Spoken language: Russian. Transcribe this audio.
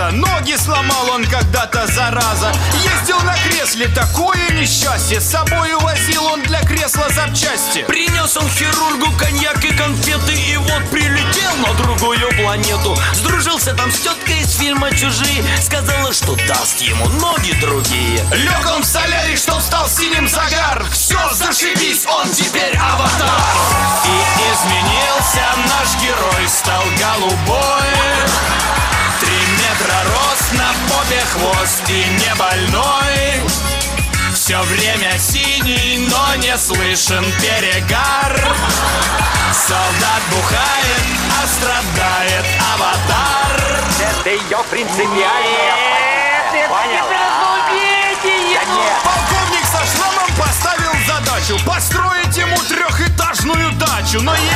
глаза. Ноги сломал он когда-то, зараза. Ездил на кресле, такое несчастье. С собой увозил он для кресла запчасти. Принес он хирургу коньяк и конфеты, и вот прилетел на другую планету. Сдружился там с теткой из фильма «Чужие», сказала, что даст ему ноги другие. Лег он в солярий, чтоб стал синим загар. Все, зашибись, он теперь аватар. И изменился наш герой, стал голубой. 3 метра рост, на попе хвост и не больной. Все время синий, но не слышен перегар. Солдат бухает, а страдает аватар. Это ее принципиальная. Полковник со шрамом поставил задачу построить ему 3-этажную дачу. Но